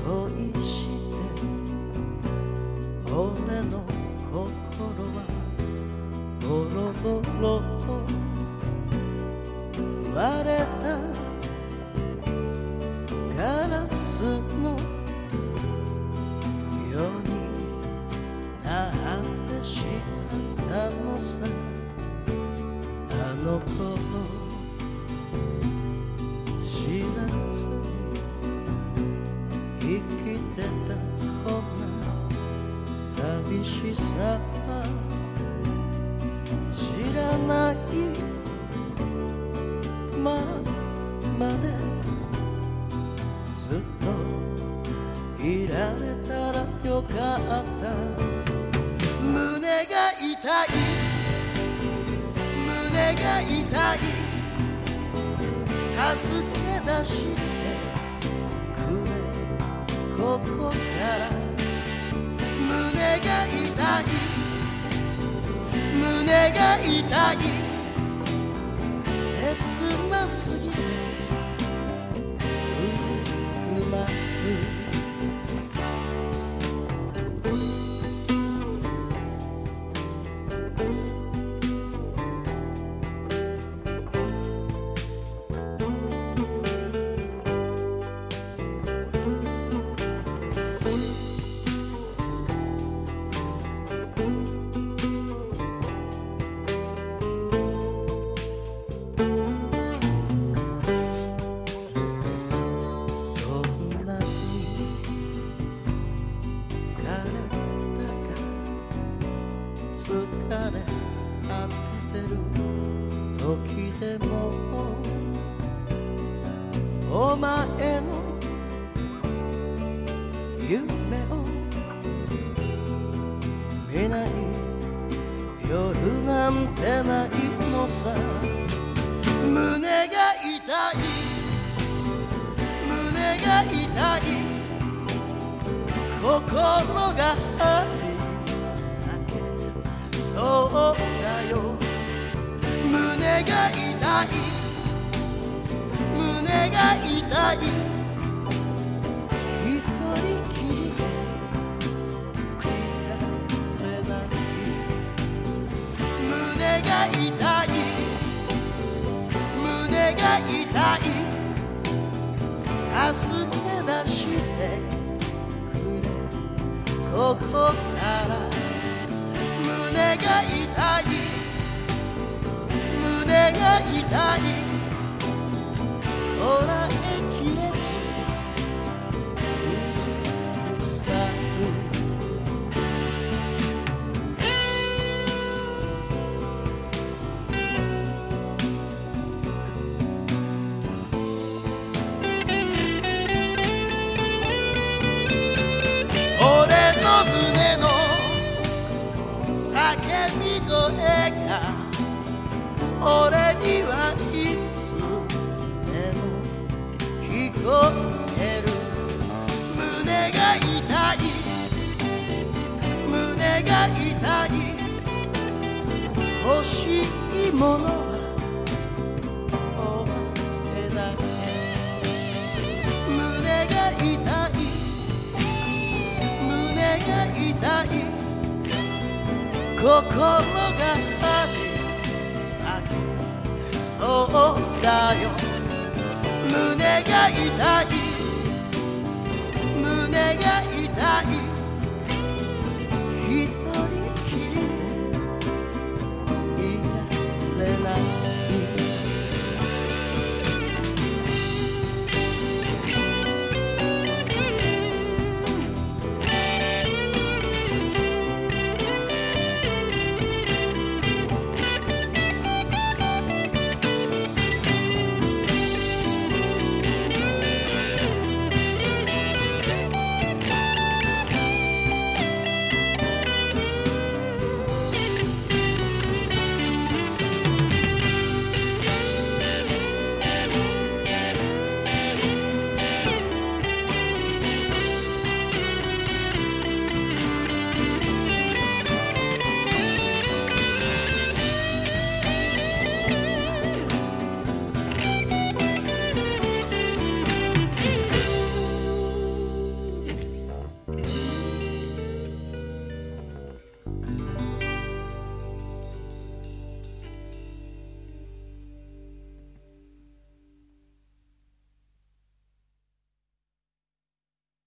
恋して俺の心はボロボロ割れたガラスのようになってしまったのさ。あの頃知らずに生きてたこんな寂しさ知らないままでずっといられたらよかった。胸が痛い胸が痛い助け出してくれここから胸が痛い胸が痛い切なすぎてうずくまる。疲れ果ててる時でもお前の夢を見ない夜なんてないのさ。胸が痛い胸が痛い心が張りそうだよ。胸が痛い胸が痛い一人きりでいられない。胸が痛い胸が痛い助け出してくれここから胸が痛い胸が痛いこらえきれずうずくまる。俺の胸の叫び声が俺にはいつでも聞こえる。胸が痛い胸が痛い欲しいものはお前だけ。胸が痛い胸が痛い心が張り裂けそうだよ。胸が痛い胸が痛い一人きりでいられない。